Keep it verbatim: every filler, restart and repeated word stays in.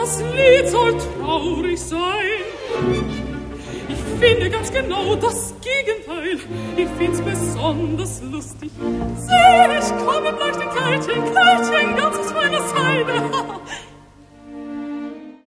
Das Lied soll traurig sein. Ich finde ganz genau das Gegenteil. Ich find's besonders lustig. Seh, ich komme gleich den Kleidchen, Kleidchen